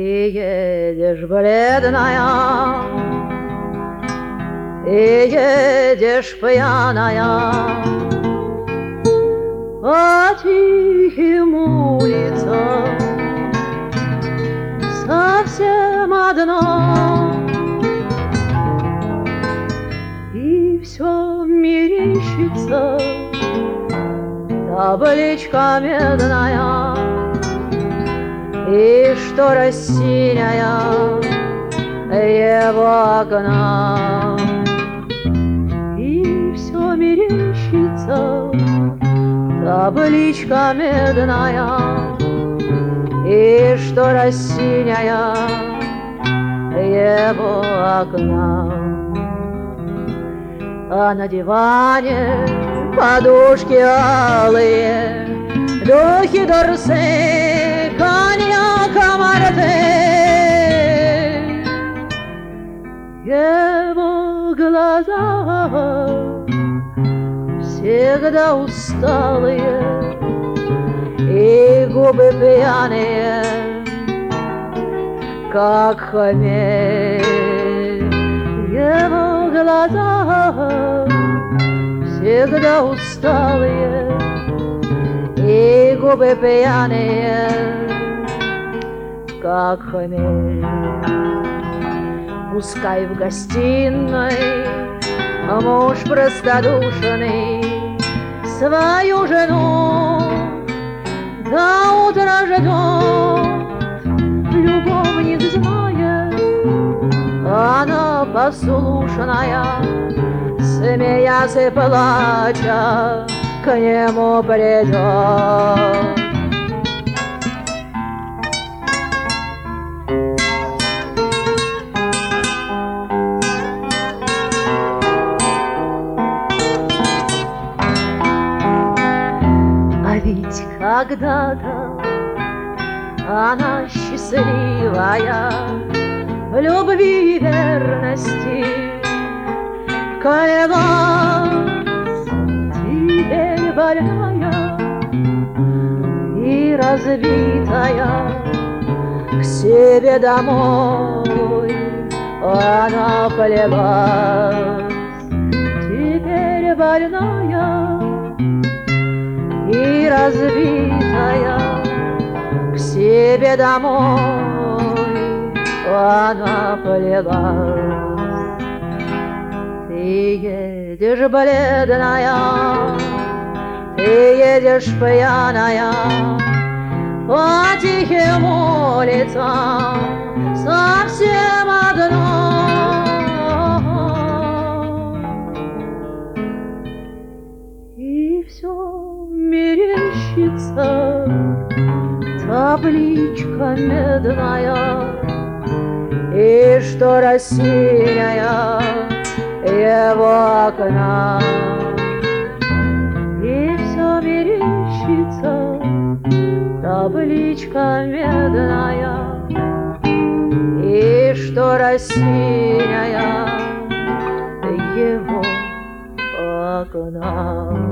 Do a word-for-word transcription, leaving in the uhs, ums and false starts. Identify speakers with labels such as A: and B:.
A: едешь бледная, ты едешь пьяная по тихим улицам, совсем одна, и все мерещится табличка медная, и штора синяя его окна, и все мерещится табличка медная, и штора синяя его окна. А на диване подушки алые, духи Дорсе, коньяк Марте. Его глаза всегда усталые, и губы пьяные, как хмель. Его глаза всегда усталые, и губы пьяные, как хмель. Пускай в гостиной муж простодушный свою жену до утра ждет, любовник знает, она послушная, смеясь и плача, к нему придет. А ведь когда-то она счастливая, в любви и верности клялась, теперь больная и разбитая, к себе домой она плелась. Теперь больная и разбитая, к себе домой она плелась. Ты едешь бледная, ты едешь пьяная по тихим улицам, совсем одна, и все мерещится табличка медная, и штора синяя его окна, и все мерещится табличка медная, и штора синяя его окна.